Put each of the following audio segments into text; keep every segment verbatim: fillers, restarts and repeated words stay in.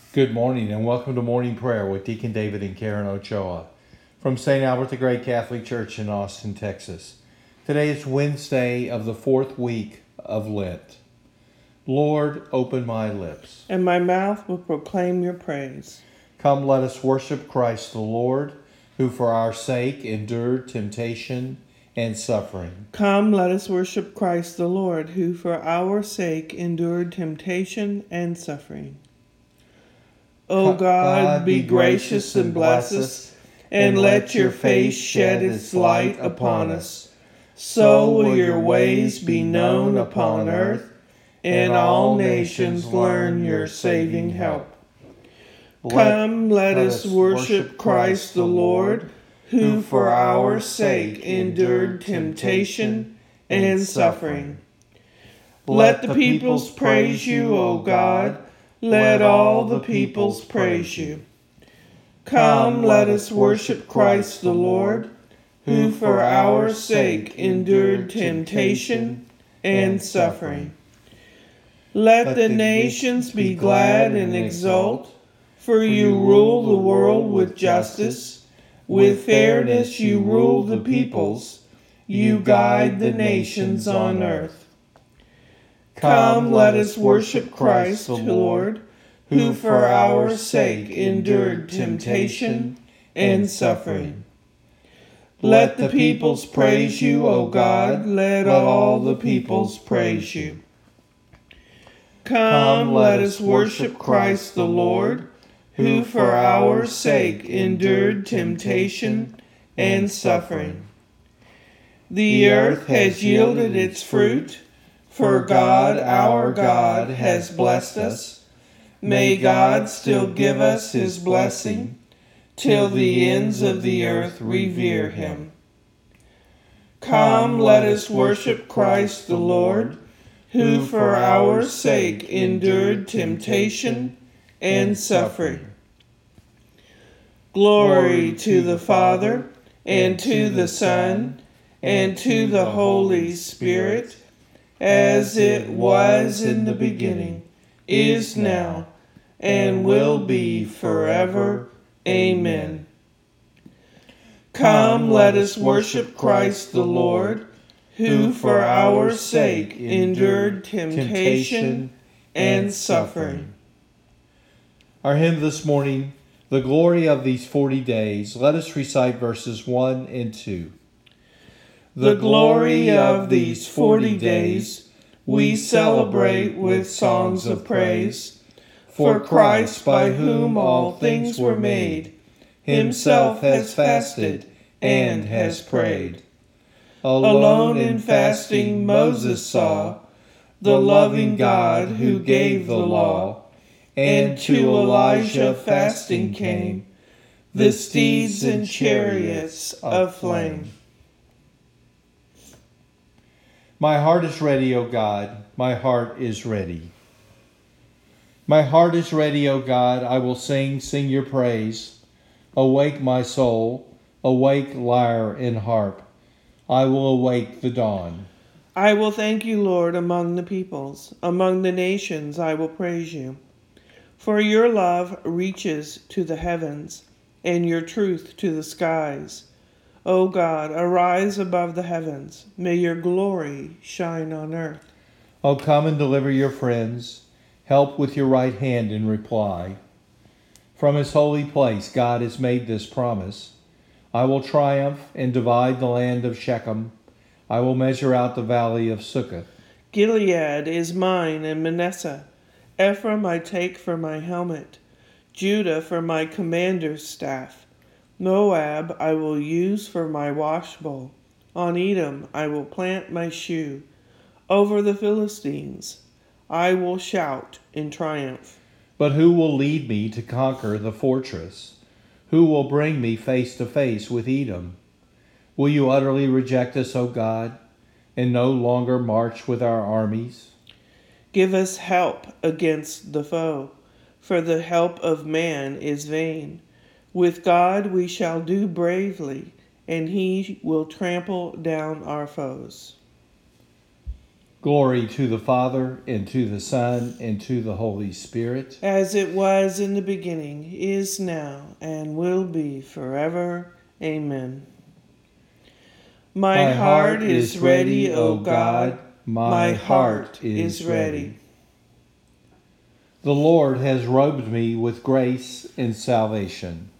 Good morning and welcome to morning prayer with Deacon David and Karen Ochoa from Saint Albert the Great Catholic Church in Austin, Texas. Today is Wednesday of the fourth week of Lent. Lord, open my lips, and my mouth will proclaim your praise. Come, let us worship Christ the Lord, who for our sake endured temptation and suffering. Come, let us worship Christ the Lord, who for our sake endured temptation and suffering. O God, be gracious and bless us, and let your face shed its light upon us. So will your ways be known upon earth, and all nations learn your saving help. Come, let us worship Christ the Lord, who for our sake endured temptation and suffering. Let the peoples praise you, O God. Let all the peoples praise you. Come, let us worship Christ the Lord, who for our sake endured temptation and suffering. Let the nations be glad and exult, for you rule the world with justice. With fairness you rule the peoples. You guide the nations on earth. Come, let us worship Christ the Lord, who for our sake endured temptation and suffering. Let the peoples praise you, O God. Let all the peoples praise you. Come, let us worship Christ the Lord, who for our sake endured temptation and suffering. The earth has yielded its fruit, for God, our God, has blessed us. May God still give us his blessing, till the ends of the earth revere him. Come, let us worship Christ the Lord, who for our sake endured temptation and suffering. Glory to the Father, and to the Son, and to the Holy Spirit, as it was in the beginning, is now, and will be forever. Amen. Come, let us worship Christ the Lord, who for our sake endured temptation and suffering. Our hymn this morning, The Glory of These Forty Days. Let us recite verses one and two. The glory of these forty days we celebrate with songs of praise. For Christ, by whom all things were made, himself has fasted and has prayed. Alone in fasting Moses saw the loving God who gave the law, and to Elijah fasting came the steeds and chariots of flame. My heart is ready, O God, my heart is ready. My heart is ready, O God, I will sing, sing your praise. Awake, my soul, awake, lyre and harp. I will awake the dawn. I will thank you, Lord, among the peoples. Among the nations I will praise you. For your love reaches to the heavens, and your truth to the skies. O God, arise above the heavens. May your glory shine on earth. O come and deliver your friends. Help with your right hand in reply. From his holy place God has made this promise. I will triumph and divide the land of Shechem. I will measure out the valley of Succoth. Gilead is mine and Manasseh. Ephraim I take for my helmet. Judah for my commander's staff. Moab I will use for my washbowl. On Edom I will plant my shoe. Over the Philistines I will shout in triumph. But who will lead me to conquer the fortress? Who will bring me face to face with Edom? Will you utterly reject us, O God, and no longer march with our armies? Give us help against the foe, for the help of man is vain. With God we shall do bravely, and he will trample down our foes. Glory to the Father, and to the Son, and to the Holy Spirit. As it was in the beginning, is now, and will be forever. Amen. My, my heart is ready, O God. My heart is ready. The Lord has robed me with grace and salvation.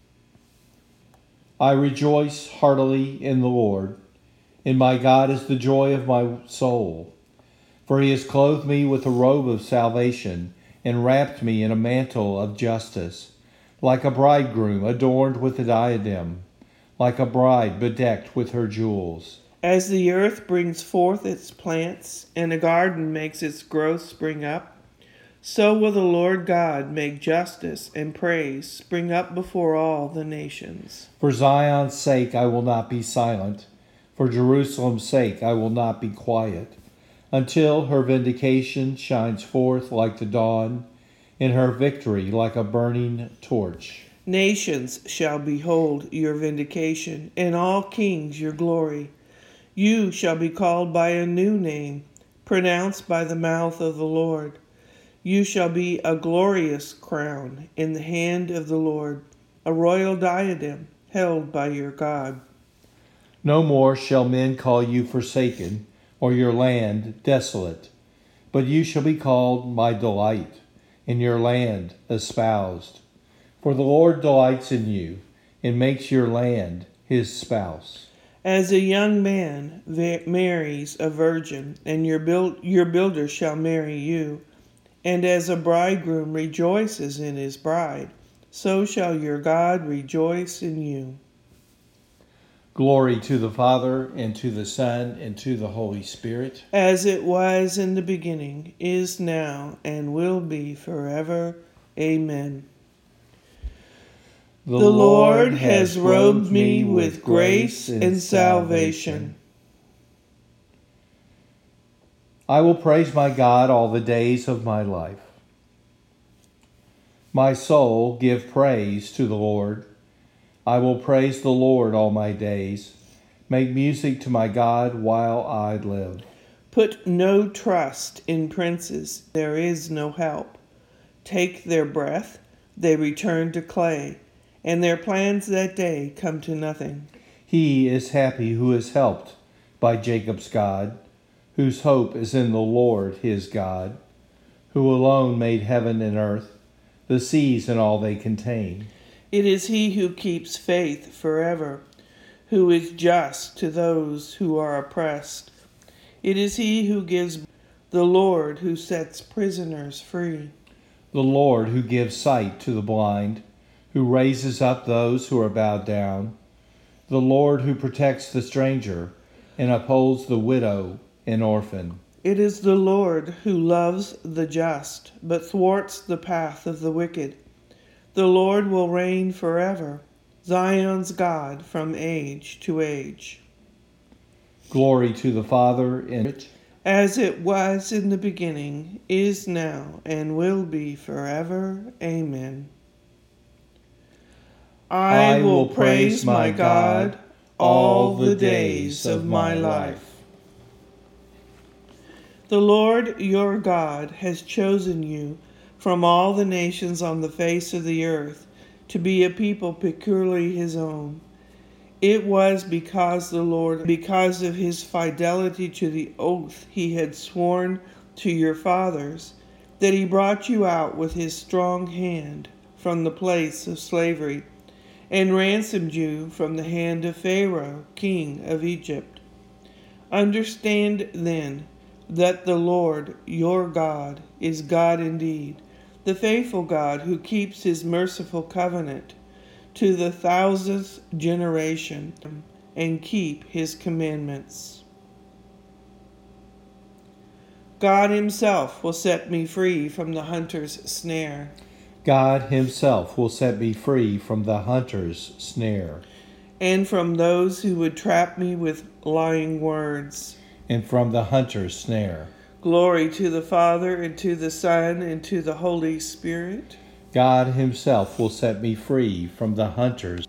I rejoice heartily in the Lord, and my God is the joy of my soul. For he has clothed me with a robe of salvation and wrapped me in a mantle of justice, like a bridegroom adorned with a diadem, like a bride bedecked with her jewels. As the earth brings forth its plants, and a garden makes its growth spring up, so will the Lord God make justice and praise spring up before all the nations. For Zion's sake I will not be silent, for Jerusalem's sake I will not be quiet, until her vindication shines forth like the dawn, and her victory like a burning torch. Nations shall behold your vindication, and all kings your glory. You shall be called by a new name, pronounced by the mouth of the Lord. You shall be a glorious crown in the hand of the Lord, a royal diadem held by your God. No more shall men call you forsaken, or your land desolate. But you shall be called my delight, and your land espoused. For the Lord delights in you, and makes your land his spouse. As a young man marries a virgin, and your, build, your builder shall marry you, and as a bridegroom rejoices in his bride, so shall your God rejoice in you. Glory to the Father, and to the Son, and to the Holy Spirit. As it was in the beginning, is now, and will be forever. Amen. The, the Lord has robed me with grace and salvation. I will praise my God all the days of my life. My soul, give praise to the Lord. I will praise the Lord all my days, make music to my God while I live. Put no trust in princes, there is no help. Take their breath, they return to clay, and their plans that day come to nothing. He is happy who is helped by Jacob's God, whose hope is in the Lord his God, who alone made heaven and earth, the seas and all they contain. It is he who keeps faith forever, who is just to those who are oppressed. It is he who gives, the Lord who sets prisoners free. The Lord who gives sight to the blind, who raises up those who are bowed down. The Lord who protects the stranger and upholds the widow and orphan. It is the Lord who loves the just, but thwarts the path of the wicked. The Lord will reign forever, Zion's God from age to age. Glory to the Father, and as it was in the beginning, is now, and will be forever. Amen. I, I will praise my God all the days of my life. The Lord your God has chosen you from all the nations on the face of the earth, to be a people peculiarly his own. It was because the Lord, because of his fidelity to the oath he had sworn to your fathers, that he brought you out with his strong hand from the place of slavery, and ransomed you from the hand of Pharaoh, king of Egypt. Understand then that the Lord your God is God indeed, the faithful God who keeps his merciful covenant to the thousandth generation, and keep his commandments. God himself will set me free from the hunter's snare. God himself will set me free from the hunter's snare, and from those who would trap me with lying words, and from the hunter's snare. Glory to the Father, and to the Son, and to the Holy Spirit. God himself will set me free from the hunters.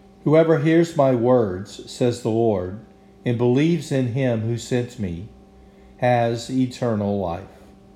Whoever hears my words, says the Lord, and believes in him who sent me, has eternal life.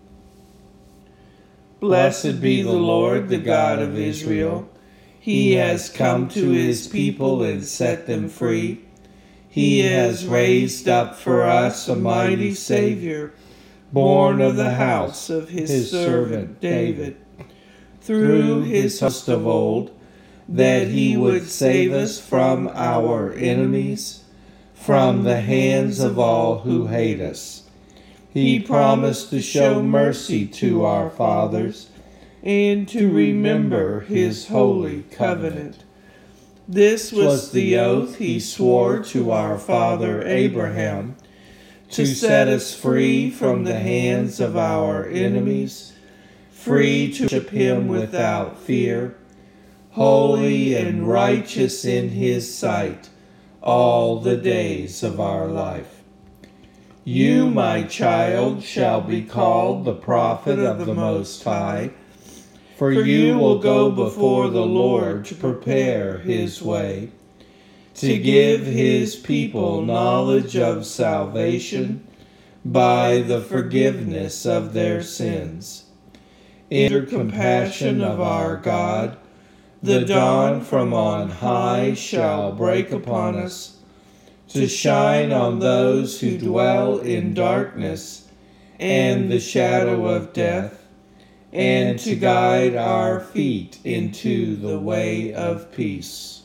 Blessed be the Lord, the God of Israel. He has come to his people and set them free. He has raised up for us a mighty Savior, born of the house of his, his servant David. Through his host of old, that he would save us from our enemies, from the hands of all who hate us. He promised to show mercy to our fathers and to remember his holy covenant. This was the oath he swore to our father Abraham, to set us free from the hands of our enemies, free to worship him without fear, holy and righteous in his sight all the days of our life. You, my child, shall be called the prophet of the Most High, for you will go before the Lord to prepare his way, to give his people knowledge of salvation by the forgiveness of their sins. In the compassion of our God, the dawn from on high shall break upon us, to shine on those who dwell in darkness and the shadow of death, and to guide our feet into the way of peace.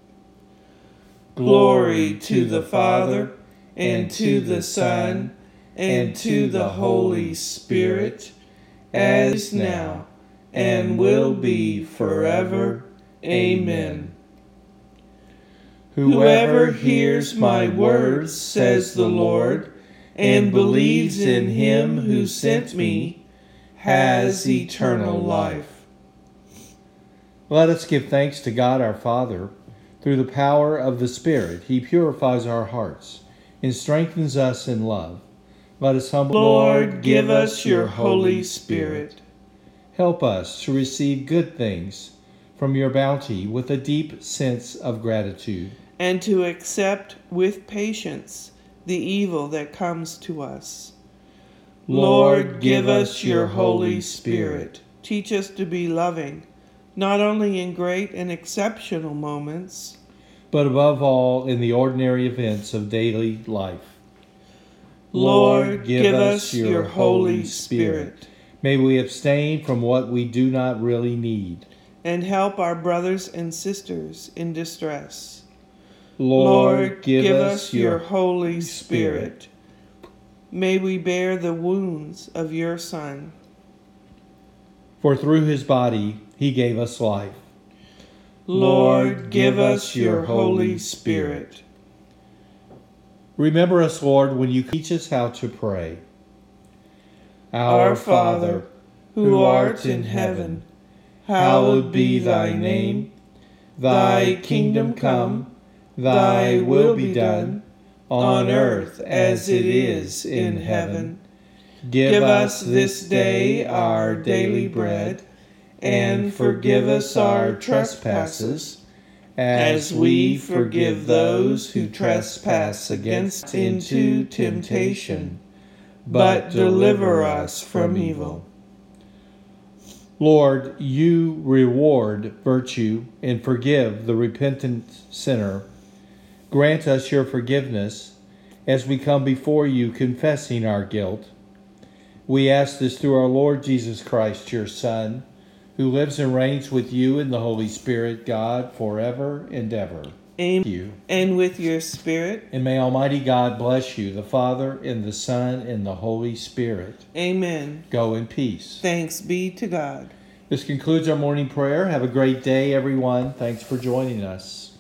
Glory to the Father, and to the Son, and to the Holy Spirit, as now, and will be forever. Amen. Whoever hears my words, says the Lord, and believes in him who sent me, has eternal life. Let us give thanks to God our Father. Through the power of the Spirit, he purifies our hearts and strengthens us in love. Let us humbly, Lord, give us your Holy Spirit. Help us to receive good things from your bounty with a deep sense of gratitude, and to accept with patience the evil that comes to us. Lord, give us your Holy Spirit. Teach us to be loving, not only in great and exceptional moments, but above all in the ordinary events of daily life. Lord, give us your Holy Spirit. May we abstain from what we do not really need, and help our brothers and sisters in distress. Lord, give, give us your Holy Spirit. Spirit. May we bear the wounds of your Son. For through his body he gave us life. Lord, give us your Holy Spirit. Remember us, Lord, when you teach us how to pray. Our Father, who art in heaven, hallowed be thy name. Thy kingdom come, thy will be done, on earth as it is in heaven. Give us this day our daily bread, and forgive us our trespasses, as we forgive those who trespass against us. Into temptation, but deliver us from evil. Lord, you reward virtue and forgive the repentant sinner. Grant us your forgiveness as we come before you confessing our guilt. We ask this through our Lord Jesus Christ, your Son, who lives and reigns with you in the Holy Spirit, God, forever and ever. Amen. You. And with your spirit. And may Almighty God bless you, the Father, and the Son, and the Holy Spirit. Amen. Go in peace. Thanks be to God. This concludes our morning prayer. Have a great day, everyone. Thanks for joining us.